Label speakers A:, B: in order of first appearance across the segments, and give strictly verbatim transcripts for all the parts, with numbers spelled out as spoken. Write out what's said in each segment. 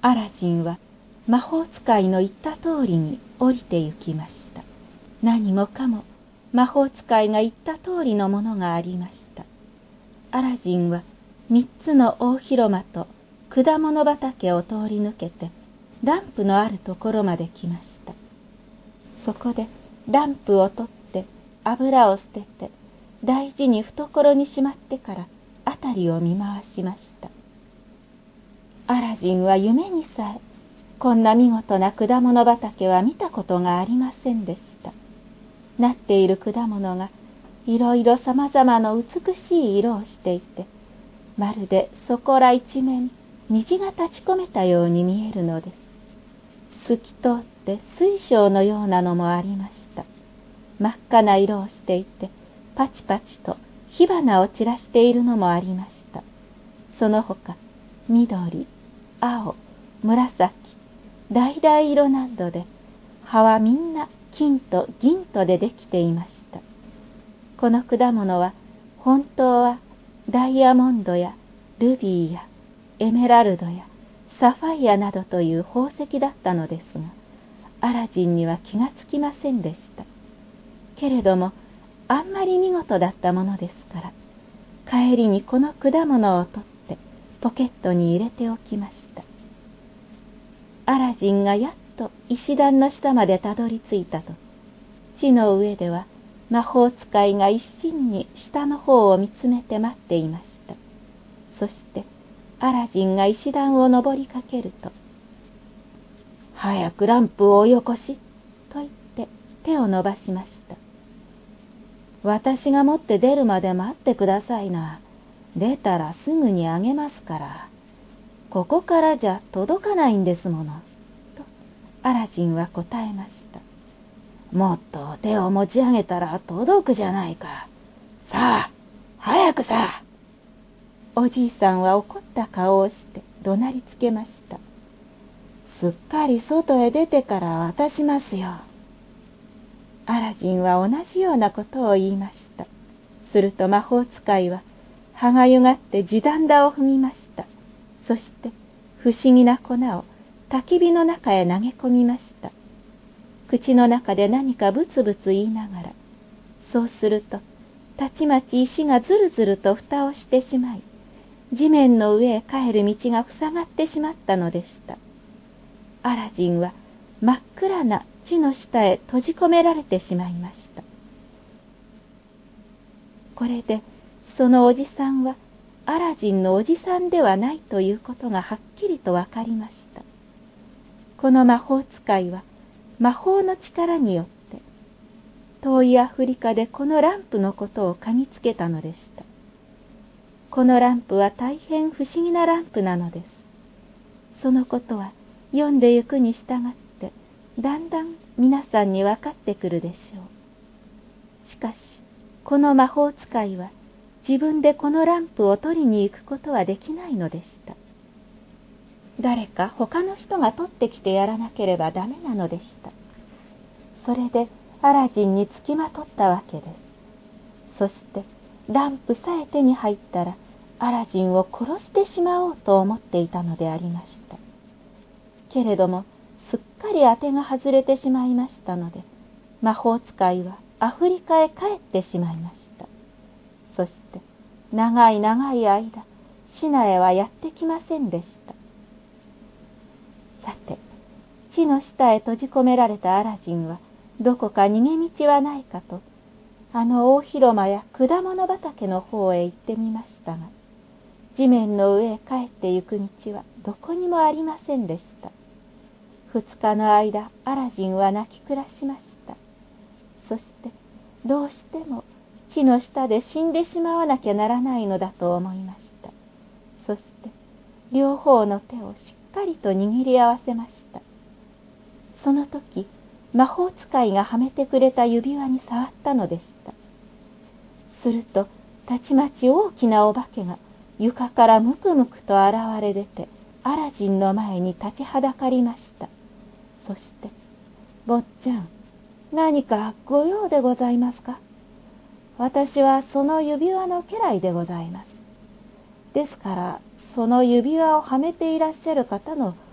A: アラジンは魔法使いの言った通りに降りて行きました。何もかも魔法使いが言った通りのものがありました。アラジンは三つの大広間と果物畑を通り抜けてランプのあるところまで来ました。そこでランプを取って油を捨てて大事に懐にしまってから辺りを見回しました。アラジンは夢にさえこんな見事な果物畑は見たことがありませんでした。なっている果物がいろいろさまざまな美しい色をしていて、まるでそこら一面虹が立ち込めたように見えるのです。透き通って水晶のようなのもありました。真っ赤な色をしていてパチパチと火花を散らしているのもありました。その他緑、青、紫、橙色などで葉はみんな金と銀とでできていました。この果物は本当はダイヤモンドやルビーやエメラルドやサファイアなどという宝石だったのですが、アラジンには気がつきませんでした。けれどもあんまり見事だったものですから、帰りにこの果物を取ってポケットに入れておきました。アラジンがやっと石段の下までたどり着いたと、地の上では魔法使いが一心に下の方を見つめて待っていました。そしてアラジンが石段を登りかけると、早くランプをおよこしと言って手を伸ばしました。私が持って出るまで待ってくださいな。出たらすぐにあげますから。ここからじゃ届かないんですもの。とアラジンは答えました。もっと手を持ち上げたら届くじゃないか。さあ、早くさ。おじいさんは怒った顔をして怒鳴りつけました。すっかり外へ出てから渡しますよ。アラジンは同じようなことを言いました。すると魔法使いは歯がゆがって地団駄を踏みました。そして不思議な粉を焚き火の中へ投げ込みました。口の中で何かブツブツ言いながら、そうするとたちまち石がずるずると蓋をしてしまい、地面の上へ帰る道が塞がってしまったのでした。アラジンは真っ暗な地の下へ閉じ込められてしまいました。これでそのおじさんはアラジンのおじさんではないということがはっきりとわかりました。この魔法使いは魔法の力によって遠いアフリカでこのランプのことを嗅ぎつけたのでした。このランプは大変不思議なランプなのです。そのことは読んでゆくに従ってだんだん皆さんに分かってくるでしょう。しかしこの魔法使いは自分でこのランプを取りに行くことはできないのでした。誰か他の人が取ってきてやらなければダメなのでした。それでアラジンにつきまとったわけです。そしてランプさえ手に入ったらアラジンを殺してしまおうと思っていたのでありました。けれどもすっかり当てが外れてしまいましたので、魔法使いはアフリカへ帰ってしまいました。そして長い長い間シナへはやってきませんでした。さて、地の下へ閉じ込められたアラジンはどこか逃げ道はないかと、あの大広間や果物畑の方へ行ってみましたが、地面の上へ帰ってゆく道はどこにもありませんでした。二日の間アラジンは泣き暮らしました。そしてどうしても地の下で死んでしまわなきゃならないのだと思いました。そして両方の手をしっかりと握り合わせました。その時魔法使いがはめてくれた指輪に触ったのでした。するとたちまち大きなお化けが床からむくむくと現れ出てアラジンの前に立ちはだかりました。そして「坊ちゃん、何かご用でございますか？私はその指輪の家来でございます。ですからその指輪をはめていらっしゃる方の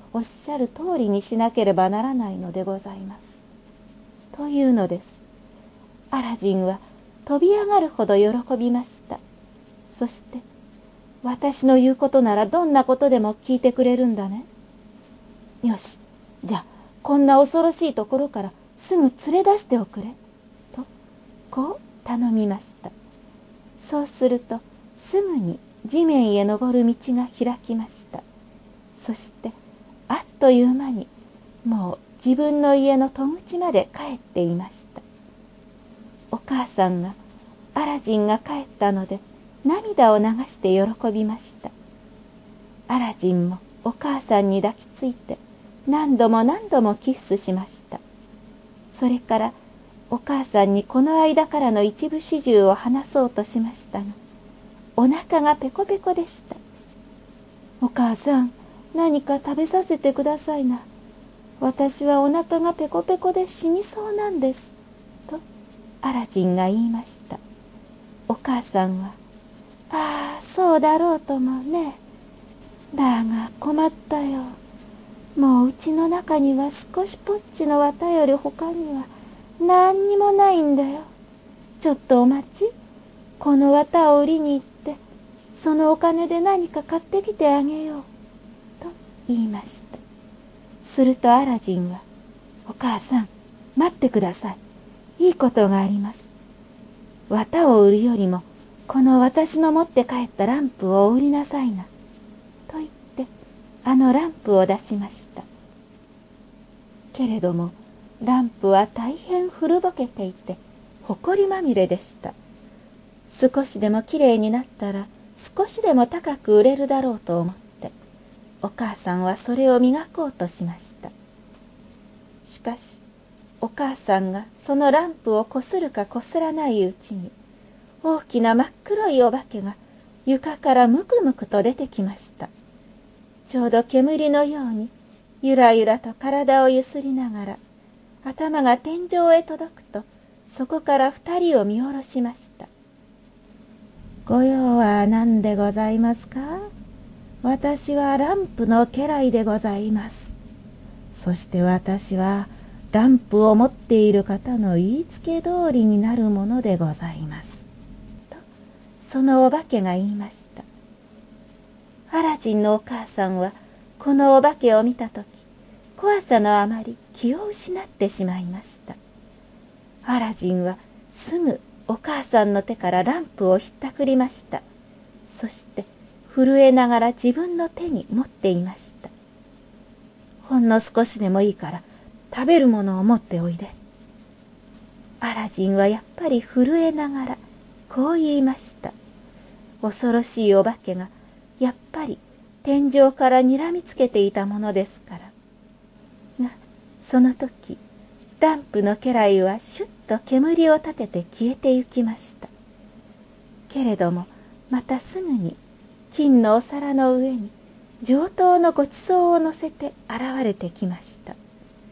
A: おっしゃる通りにしなければならないのでございます。というのです。アラジンは飛び上がるほど喜びました。そして、私の言うことならどんなことでも聞いてくれるんだね。よし、じゃあこんな恐ろしいところからすぐ連れ出しておくれ。と、こう頼みました。そうすると、すぐに地面へ登る道が開きました。そして、あっという間に、もう自分の家の戸口まで帰っていました。お母さんが、アラジンが帰ったので、涙を流して喜びました。アラジンもお母さんに抱きついて、何度も何度もキッスしました。それから、お母さんにこの間からの一部始終を話そうとしましたが、お腹がペコペコでした。お母さん、何か食べさせてくださいな。私はお腹がペコペコで死にそうなんです。と、アラジンが言いました。お母さんは、ああ、そうだろうともね。だが困ったよ。もううちの中には少しぽっちの綿より他には何にもないんだよ。ちょっとお待ち。この綿を売りに行って、そのお金で何か買ってきてあげよう。と言いました。するとアラジンは、お母さん、待ってください。いいことがあります。綿を売るよりも、この私の持って帰ったランプを売りなさいな。と言って、あのランプを出しました。けれども、ランプは大変古ぼけていて、ほこりまみれでした。少しでもきれいになったら、少しでも高く売れるだろうと思って、お母さんはそれを磨こうとしました。しかし、お母さんがそのランプをこするかこすらないうちに、大きな真っ黒いお化けが床からむくむくと出てきました。ちょうど煙のようにゆらゆらと体をゆすりながら、頭が天井へ届くと、そこから二人を見下ろしました。ご用は何でございますか？私はランプの家来でございます。そして私はランプを持っている方の言いつけ通りになるものでございます。と、そのお化けが言いました。アラジンのお母さんは、このお化けを見たとき、怖さのあまり気を失ってしまいました。アラジンはすぐお母さんの手からランプをひったくりました。そして震えながら自分の手に持っていました。ほんの少しでもいいから食べるものを持っておいで。アラジンはやっぱり震えながらこう言いました。恐ろしいお化けがやっぱり天井からにらみつけていたものですから。が、その時、ランプの家来はシュッと煙を立てて消えてゆきました。けれども、またすぐに金のお皿の上に上等のごちそうを乗せて現れてきました。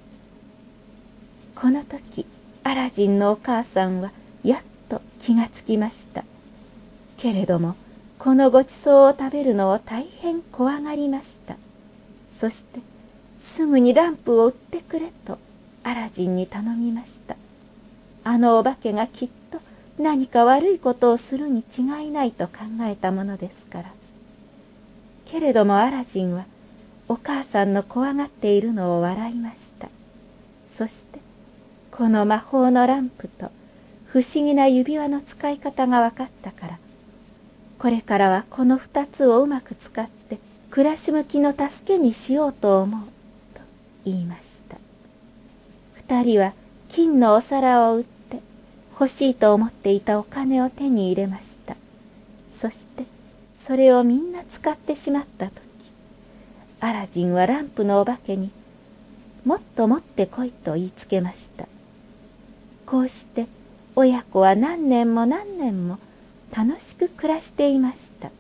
A: この時、アラジンのお母さんはやっと気がつきました。けれども、このごちそうを食べるのを大変怖がりました。そして、すぐにランプを売ってくれとアラジンに頼みました。あのお化けがきっと何か悪いことをするに違いないと考えたものですから。けれどもアラジンはお母さんの怖がっているのを笑いました。そして、この魔法のランプと不思議な指輪の使い方が分かったから、これからはこの二つをうまく使って暮らし向きの助けにしようと思うと言いました。二人は金のお皿を売って欲しいと思っていたお金を手に入れました。そしてそれをみんな使ってしまったとき、アラジンはランプのお化けにもっと持ってこいと言いつけました。こうして親子は何年も何年も楽しく暮らしていました。